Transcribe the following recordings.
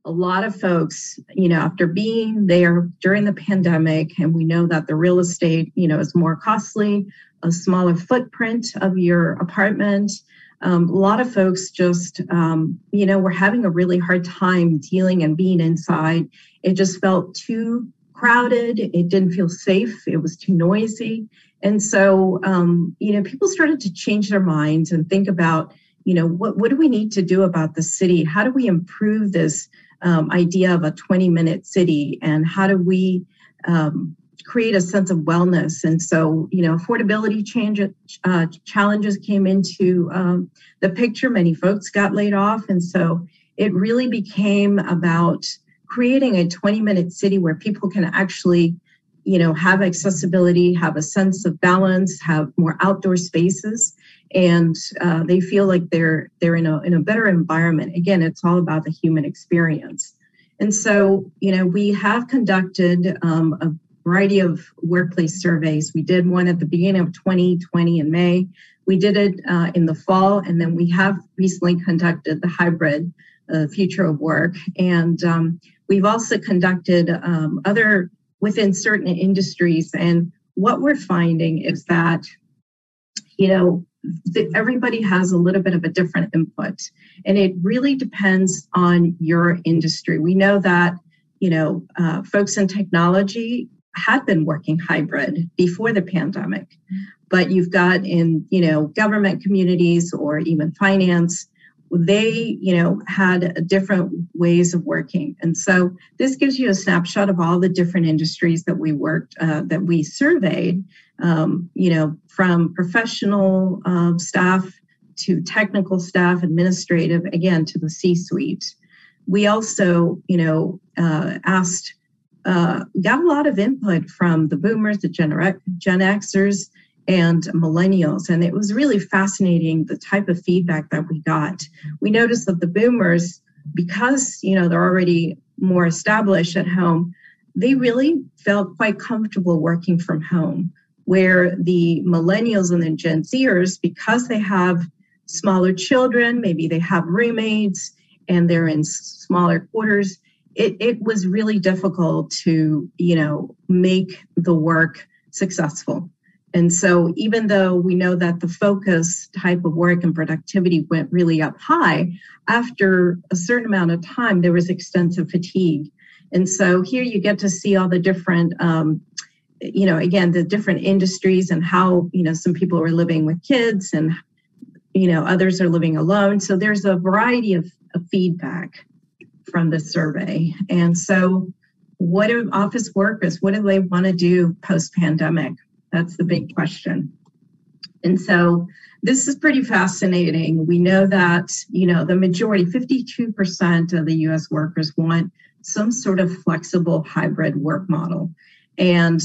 a lot of folks, after being there during the pandemic, and we know that the real estate, is more costly, a smaller footprint of your apartment. A lot of folks just, were having a really hard time dealing and being inside. It just felt too crowded. It didn't feel safe. It was too noisy. And so, people started to change their minds and think about, what do we need to do about the city? How do we improve this idea of a 20-minute city? And how do we create a sense of wellness? And so, affordability challenges came into the picture. Many folks got laid off. And so it really became about creating a 20-minute city where people can actually, have accessibility, have a sense of balance, have more outdoor spaces, and they feel like they're in a better environment. Again, it's all about the human experience. And so, we have conducted a variety of workplace surveys. We did one at the beginning of 2020 in May. We did it in the fall, and then we have recently conducted the hybrid future of work. And we've also conducted other within certain industries. And what we're finding is that, everybody has a little bit of a different input, and it really depends on your industry. We know that, folks in technology had been working hybrid before the pandemic, but you've got in, government communities or even finance, they, had different ways of working. And so this gives you a snapshot of all the different industries that we worked, that we surveyed, from professional staff to technical staff, administrative, again, to the C-suite. We also, asked, got a lot of input from the boomers, the Gen Xers, and millennials. And it was really fascinating, the type of feedback that we got. We noticed that the boomers, because, they're already more established at home, they really felt quite comfortable working from home, where the millennials and the Gen Zers, because they have smaller children, maybe they have roommates and they're in smaller quarters, it was really difficult to, make the work successful. And so even though we know that the focus type of work and productivity went really up high, after a certain amount of time, there was extensive fatigue. And so here you get to see all the different, again, the different industries and how, some people are living with kids and, others are living alone. So there's a variety of feedback from the survey. And so what do office workers, what do they want to do post-pandemic? That's the big question. And so this is pretty fascinating. We know that, the majority, 52% of the US workers want some sort of flexible hybrid work model. And,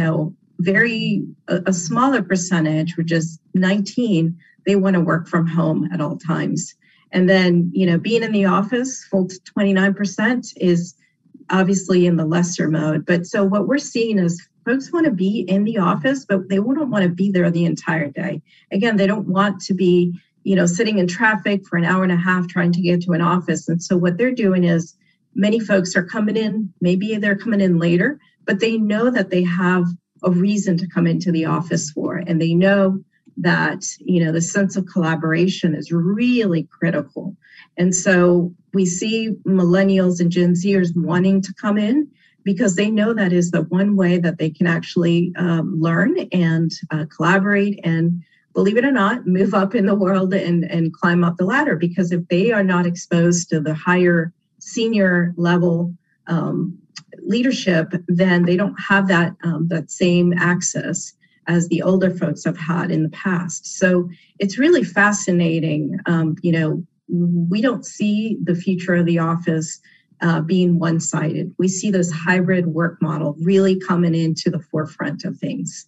a smaller percentage, which is 19, they want to work from home at all times. And then, being in the office, full 29% is obviously in the lesser mode. But so what we're seeing is folks want to be in the office, but they don't want to be there the entire day. Again, they don't want to be, sitting in traffic for an hour and a half trying to get to an office. And so what they're doing is many folks are coming in, maybe they're coming in later, but they know that they have a reason to come into the office for, and they know that, the sense of collaboration is really critical. And so we see millennials and Gen Zers wanting to come in because they know that is the one way that they can actually learn and collaborate and, believe it or not, move up in the world and climb up the ladder. Because if they are not exposed to the higher senior level leadership, then they don't have that same access as the older folks have had in the past. So it's really fascinating. We don't see the future of the office being one-sided. We see this hybrid work model really coming into the forefront of things.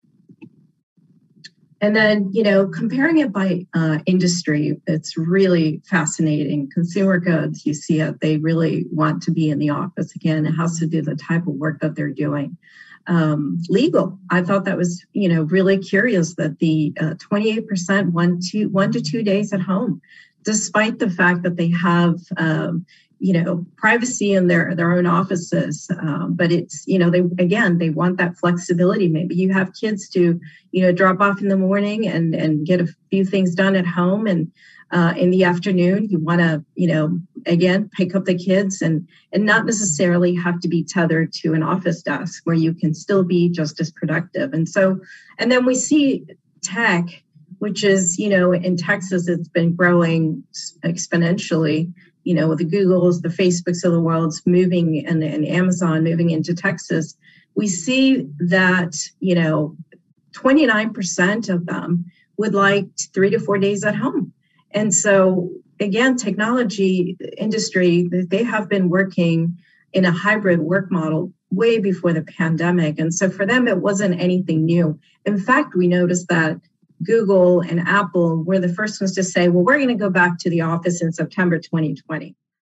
And then, comparing it by industry, it's really fascinating. Consumer goods, you see it, they really want to be in the office. Again, it has to do the type of work that they're doing. Legal, I thought that was, really curious that the 28% 1 to 2 days at home, despite the fact that they have, privacy in their own offices. But it's, they want that flexibility. Maybe you have kids to, drop off in the morning and get a few things done at home. And in the afternoon, you want to, again, pick up the kids and not necessarily have to be tethered to an office desk where you can still be just as productive. And then we see tech, which is, in Texas, it's been growing exponentially, with the Googles, the Facebooks of the world moving and Amazon moving into Texas. We see that, 29% of them would like 3 to 4 days at home. And so, again, technology industry, they have been working in a hybrid work model way before the pandemic. And so for them, it wasn't anything new. In fact, we noticed that Google and Apple were the first ones to say, well, we're going to go back to the office in September 2020.